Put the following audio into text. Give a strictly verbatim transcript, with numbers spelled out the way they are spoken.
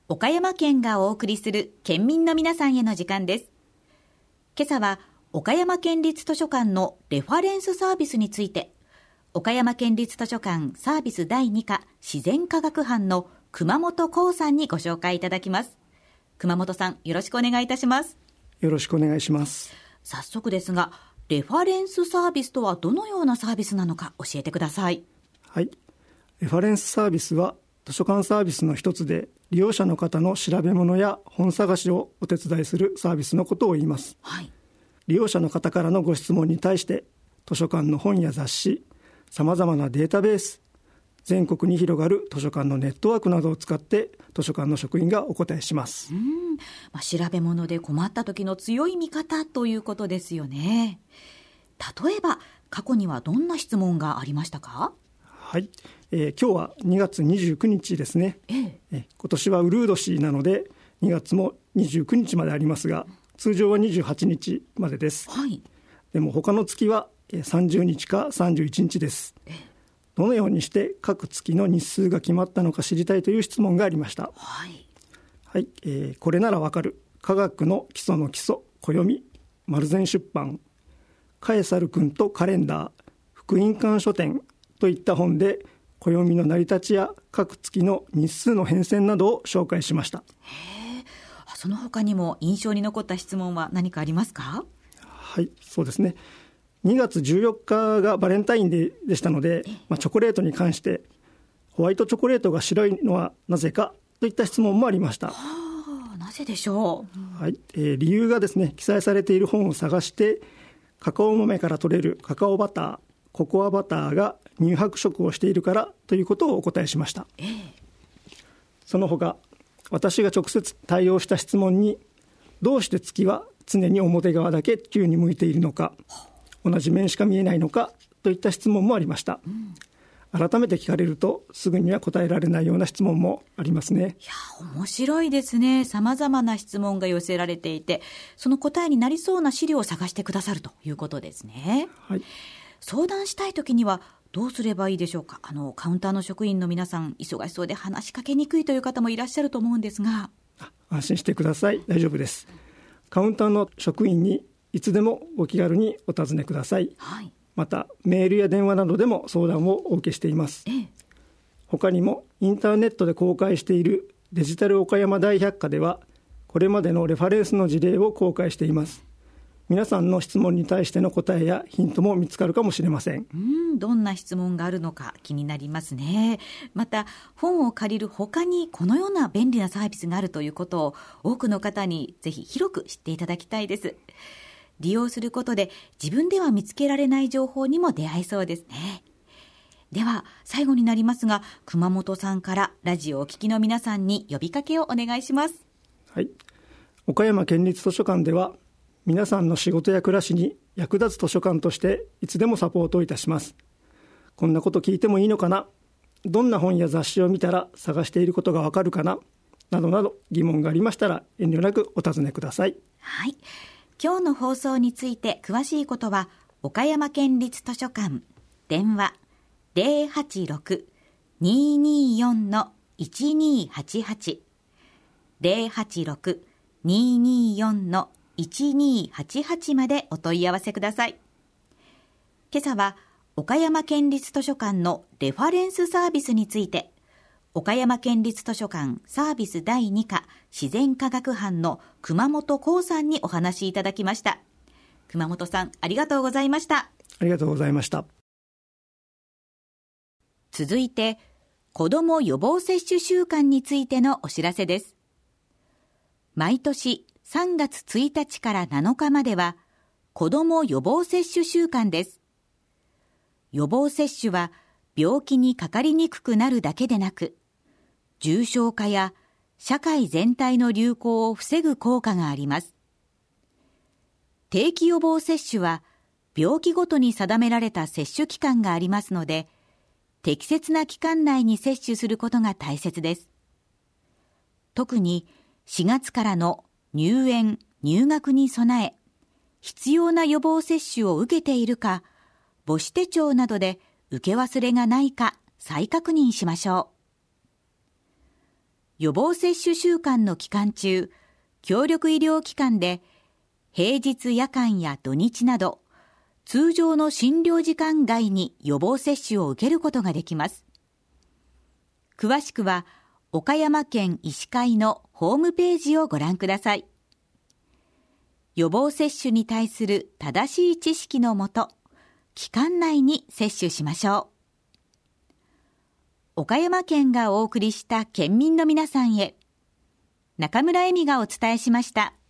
岡山県がお送りする県民の皆さんへの時間です。今朝は岡山県立図書館のレファレンスサービスについて、岡山県立図書館サービスだいに課自然科学班の熊本光さんにご紹介いただきます。熊本さん、よろしくお願いいたします。 よろしくお願いします。 早速ですが、レファレンスサービスとはどのようなサービスなのか教えてください。 はい、レファレンスサービスは図書館サービスの一つで、利用者の方の調べ物や本探しをお手伝いするサービスのことを言います。 はい、 利用者の方からのご質問に対して図書館の本や雑誌、さまざまなデータベース、全国に広がる図書館のネットワークなどを使って図書館の職員がお答えします。 うん、まあ、調べ物で困った時の強い味方ということですよね。例えば過去にはどんな質問がありましたか？ はい、えー、今日はにがつにじゅうくにちですね。 えええー、今年はウルー年なのでにがつもにじゅうくにちまでありますが、通常はにじゅうはちにちまでです。 はい、 でも他の月はさんじゅうにちかさんじゅういちにちです。 ええどのようにして各月の日数が決まったのか知りたいという質問がありました。 はい、 はいえー、これならわかる科学の基礎の基礎暦、丸善出版、カエサル君とカレンダー、福音館書店といった本で暦の成り立ちや各月の日数の変遷などを紹介しました。 へえ、その他にも印象に残った質問は何かありますか？ はい、そうですね。にがつじゅうよっかがバレンタインデーでしたので、まあ、チョコレートに関してホワイトチョコレートが白いのはなぜかといった質問もありました。 はあ、なぜでしょう、はいえー、理由がですね、記載されている本を探してカカオ豆から取れるカカオバター、ココアバターが乳白色をしているからということをお答えしました。 ええ、 その他、私が直接対応した質問に、どうして月は常に表側だけ球に向いているのか、同じ面しか見えないのかといった質問もありました。うん、改めて聞かれるとすぐには答えられないような質問もありますね。 いや、面白いですね。さまざまな質問が寄せられていて、その答えになりそうな資料を探してくださるということですね。 はい、 相談したいときにはどうすればいいでしょうか？あのカウンターの職員の皆さん、忙しそうで話しかけにくいという方もいらっしゃると思うんですが。 安心してください。大丈夫です。カウンターの職員にいつでもお気軽にお尋ねください。 はい、 またメールや電話などでも相談をお受けしています。 ええ、 他にもインターネットで公開しているデジタル岡山大百科ではこれまでのレファレンスの事例を公開しています。皆さんの質問に対しての答えやヒントも見つかるかもしれません。 うん、どんな質問があるのか気になりますね。また本を借りる他にこのような便利なサービスがあるということを多くの方にぜひ広く知っていただきたいです。利用することで自分では見つけられない情報にも出会えそうですね。では最後になりますが、熊本さんからラジオをお聞きの皆さんに呼びかけをお願いします。 はい、岡山県立図書館では皆さんの仕事や暮らしに役立つ図書館としていつでもサポートいたします。こんなこと聞いてもいいのかな、どんな本や雑誌を見たら探していることがわかるかな、などなど疑問がありましたら遠慮なくお尋ねください。 はい、今日の放送について詳しいことは岡山県立図書館電話 ゼロはちろく にーにーよん いちにーはちはち ゼロはちろく にーにーよん いちにーはちはちまでお問い合わせください。今朝は岡山県立図書館のレファレンスサービスについて、岡山県立図書館サービスだいに課自然科学班の熊本光さんにお話しいただきました。熊本さん、ありがとうございました。 ありがとうございました。 続いて、子ども予防接種週間についてのお知らせです。毎年さんがつついたちからなのかまでは子ども予防接種週間です。予防接種は病気にかかりにくくなるだけでなく、重症化や社会全体の流行を防ぐ効果があります。定期予防接種は病気ごとに定められた接種期間がありますので、適切な期間内に接種することが大切です。特にしがつからの入園・入学に備え、必要な予防接種を受けているか、母子手帳などで受け忘れがないか再確認しましょう。 予防接種週間の期間中、協力医療機関で平日夜間や土日など、通常の診療時間外に予防接種を受けることができます。詳しくは、岡山県医師会のホームページをご覧ください。予防接種に対する正しい知識のもと、期間内に接種しましょう。岡山県がお送りした県民の皆さんへ、中村恵美がお伝えしました。